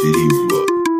Firimba.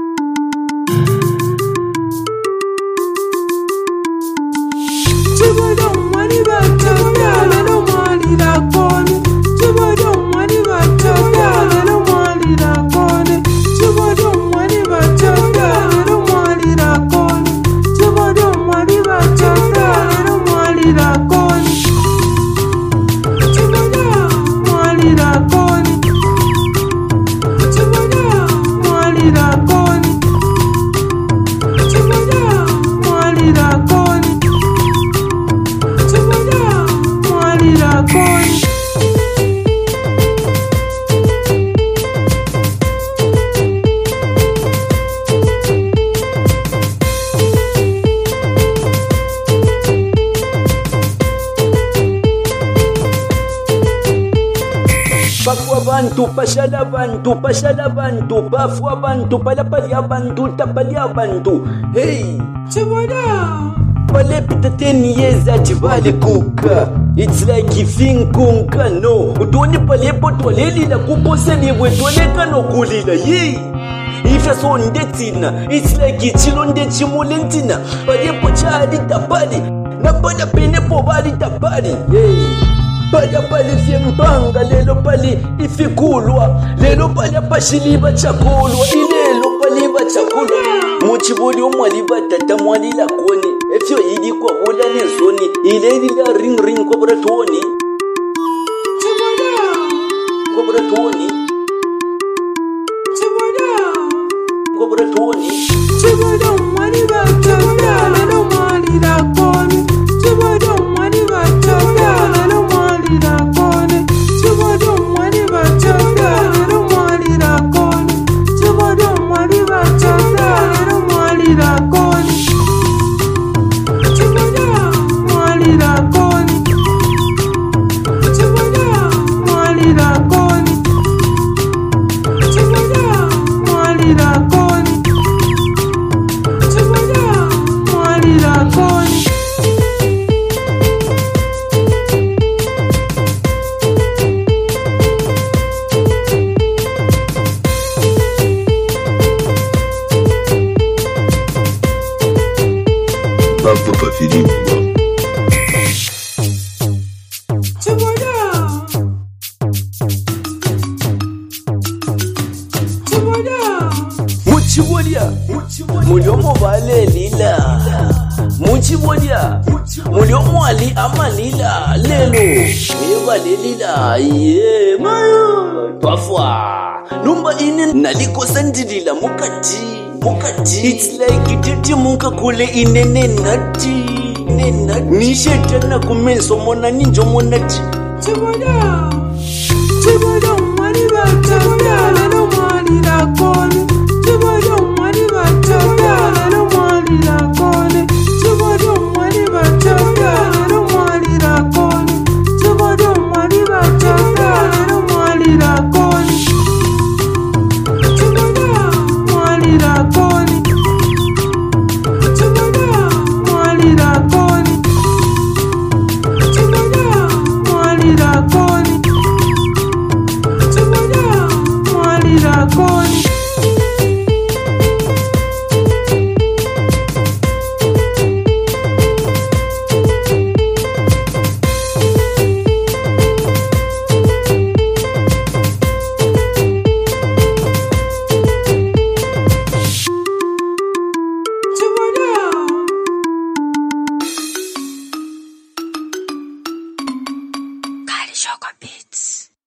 Abantu pashala abantu bafu abantu palapali abantu tapali abantu. Hey chibona wale pita 10 years achivale kuka. It's like ifinkunka no utoni palepo twalelila kuposeni wetoleka no kulila ye ifya sondetina. It's like ichilonde chimulentina palepo chadi tapali na pada penepo bali tapali. Hey Pali pali fiempanga lelo pali ifikulwa lelo pali apashiliba chakulwa ilelo pali bachakulwa muchibodi omwaliba tata mwalila koni efyo yidi kwa bola nezoni ileli la ring kobra tuoni kobra tuoni chiboda mwaliba tata lelo mwalila koni chiboda mwaliba tata lelo Papa Firimba. Muchibolia muliomo vale lila muchibolia muliomo ali amalila lelo evale lila ye mayo twafwa numba ine naliko sandilila mukati it's like ititi munka kule inene nati nishetana kumenso mona ninjo monati chiboda mwaliba chiboda lelo mwalila koni